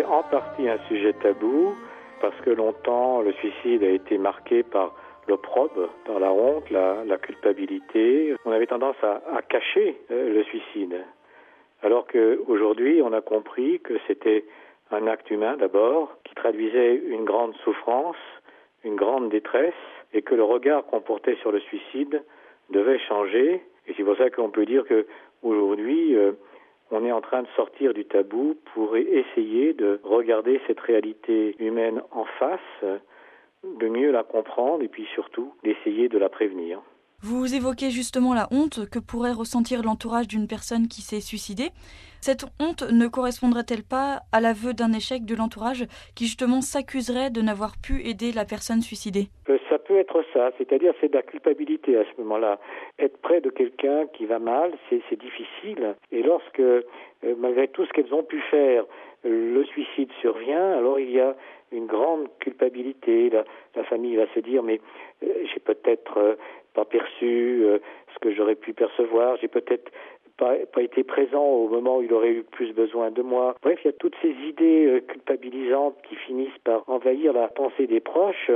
en partie un sujet tabou, parce que longtemps, le suicide a été marqué par l'opprobre, par la honte, la culpabilité. On avait tendance à cacher le suicide. Alors qu'aujourd'hui, on a compris que c'était un acte humain d'abord, qui traduisait une grande souffrance, une grande détresse, et que le regard qu'on portait sur le suicide devait changer. Et c'est pour ça qu'on peut dire qu'aujourd'hui, on est en train de sortir du tabou pour essayer de regarder cette réalité humaine en face, de mieux la comprendre et puis surtout d'essayer de la prévenir. Vous évoquez justement la honte que pourrait ressentir l'entourage d'une personne qui s'est suicidée. Cette honte ne correspondrait-elle pas à l'aveu d'un échec de l'entourage qui justement s'accuserait de n'avoir pu aider la personne suicidée ? Ça peut être ça, c'est-à-dire c'est de la culpabilité à ce moment-là. Être près de quelqu'un qui va mal, c'est difficile. Et lorsque, malgré tout ce qu'elles ont pu faire, le suicide survient, alors il y a une grande culpabilité. La famille va se dire, mais j'ai peut-être pas perçu ce que j'aurais pu percevoir, j'ai peut-être pas été présent au moment où il aurait eu plus besoin de moi. Bref, il y a toutes ces idées culpabilisantes qui finissent par envahir la pensée des proches.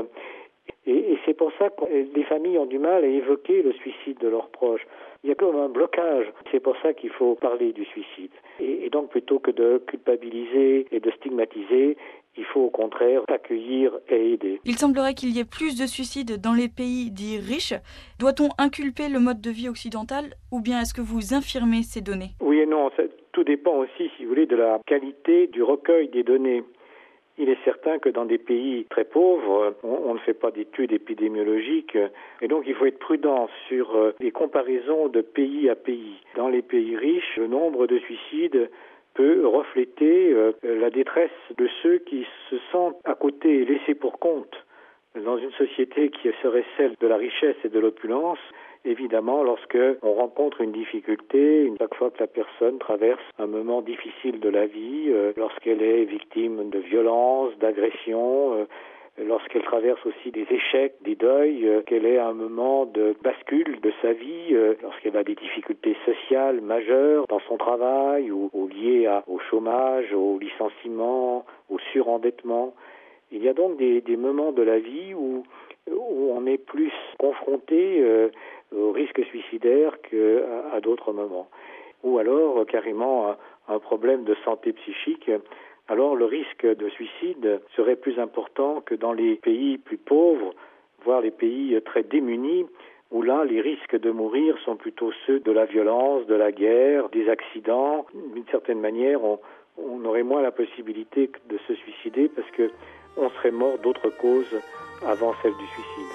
Et c'est pour ça que les familles ont du mal à évoquer le suicide de leurs proches. Il y a comme un blocage. C'est pour ça qu'il faut parler du suicide. Et donc, plutôt que de culpabiliser et de stigmatiser, il faut au contraire accueillir et aider. Il semblerait qu'il y ait plus de suicides dans les pays dits riches. Doit-on inculper le mode de vie occidental ou bien est-ce que vous infirmez ces données ? Oui et non. Tout dépend aussi, si vous voulez, de la qualité du recueil des données. Il est certain que dans des pays très pauvres, on ne fait pas d'études épidémiologiques et donc il faut être prudent sur les comparaisons de pays à pays. Dans les pays riches, le nombre de suicides peut refléter la détresse de ceux qui se sentent à côté et laissés pour compte. Dans une société qui serait celle de la richesse et de l'opulence, évidemment, lorsque on rencontre une difficulté, chaque fois que la personne traverse un moment difficile de la vie, lorsqu'elle est victime de violences, d'agressions, lorsqu'elle traverse aussi des échecs, des deuils, qu'elle est à un moment de bascule de sa vie, lorsqu'elle a des difficultés sociales majeures dans son travail ou liées au chômage, au licenciement, au surendettement. Il y a donc des moments de la vie où on est plus confronté au risque suicidaire qu'à d'autres moments. Ou alors carrément un problème de santé psychique. Alors le risque de suicide serait plus important que dans les pays plus pauvres, voire les pays très démunis, où là les risques de mourir sont plutôt ceux de la violence, de la guerre, des accidents. D'une certaine manière, on aurait moins la possibilité de se suicider parce que on serait mort d'autres causes avant celle du suicide.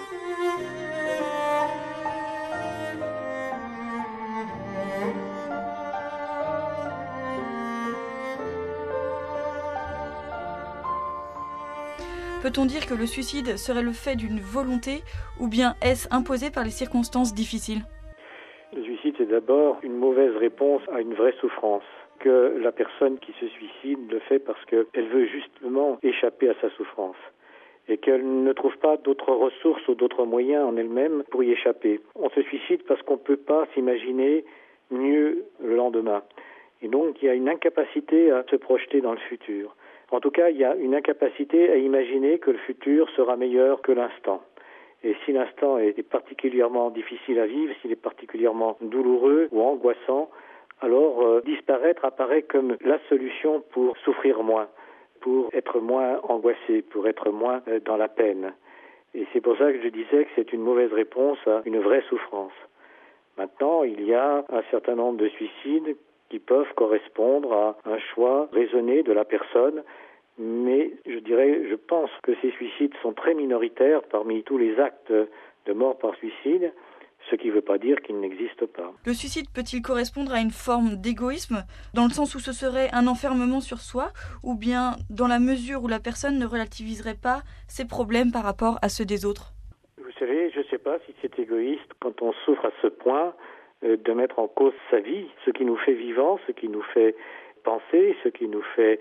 Peut-on dire que le suicide serait le fait d'une volonté ou bien est-ce imposé par les circonstances difficiles ? Le suicide, c'est d'abord une mauvaise réponse à une vraie souffrance. Que la personne qui se suicide le fait parce qu'elle veut justement échapper à sa souffrance et qu'elle ne trouve pas d'autres ressources ou d'autres moyens en elle-même pour y échapper. On se suicide parce qu'on ne peut pas s'imaginer mieux le lendemain. Et donc, il y a une incapacité à se projeter dans le futur. En tout cas, il y a une incapacité à imaginer que le futur sera meilleur que l'instant. Et si l'instant est particulièrement difficile à vivre, s'il est particulièrement douloureux ou angoissant, alors disparaître apparaît comme la solution pour souffrir moins, pour être moins angoissé, pour être moins dans la peine. Et c'est pour ça que je disais que c'est une mauvaise réponse à une vraie souffrance. Maintenant, il y a un certain nombre de suicides qui peuvent correspondre à un choix raisonné de la personne, mais je pense que ces suicides sont très minoritaires parmi tous les actes de mort par suicide, ce qui ne veut pas dire qu'ils n'existent pas. Le suicide peut-il correspondre à une forme d'égoïsme, dans le sens où ce serait un enfermement sur soi, ou bien dans la mesure où la personne ne relativiserait pas ses problèmes par rapport à ceux des autres ? Vous savez, je ne sais pas si c'est égoïste quand on souffre à ce point de mettre en cause sa vie, ce qui nous fait vivants, ce qui nous fait penser, ce qui nous fait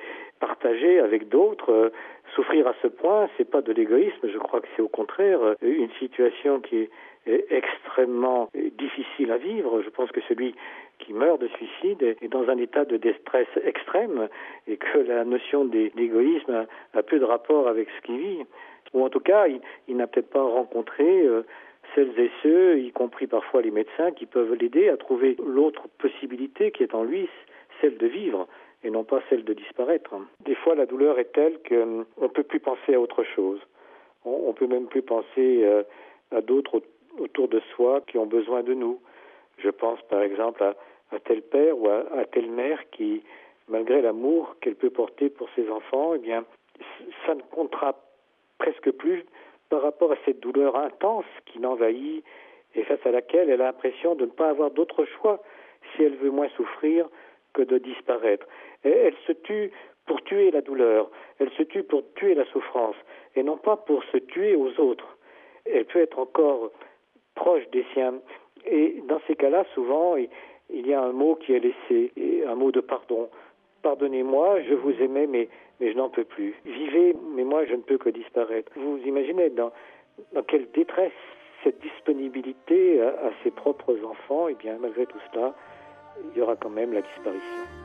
partager avec d'autres. Souffrir à ce point, c'est pas de l'égoïsme, je crois que c'est au contraire une situation qui est extrêmement difficile à vivre. Je pense que celui qui meurt de suicide est dans un état de détresse extrême et que la notion d'égoïsme a peu de rapport avec ce qu'il vit. Ou en tout cas, il n'a peut-être pas rencontré celles et ceux, y compris parfois les médecins, qui peuvent l'aider à trouver l'autre possibilité qui est en lui, celle de vivre et non pas celle de disparaître. Des fois, la douleur est telle qu'on ne peut plus penser à autre chose. On ne peut même plus penser à d'autres autour de soi qui ont besoin de nous. Je pense par exemple à tel père ou à telle mère qui, malgré l'amour qu'elle peut porter pour ses enfants, eh bien, ça ne comptera presque plus par rapport à cette douleur intense qui l'envahit et face à laquelle elle a l'impression de ne pas avoir d'autre choix si elle veut moins souffrir que de disparaître. Et elle se tue pour tuer la douleur, elle se tue pour tuer la souffrance et non pas pour se tuer aux autres. Elle peut être encore proche des siens. Et dans ces cas-là, souvent, il y a un mot qui est laissé, un mot de pardon. Pardonnez-moi, je vous aimais, mais je n'en peux plus. Vivez, mais moi, je ne peux que disparaître. Vous imaginez dans quelle détresse cette disponibilité à ses propres enfants, et bien, malgré tout cela, il y aura quand même la disparition.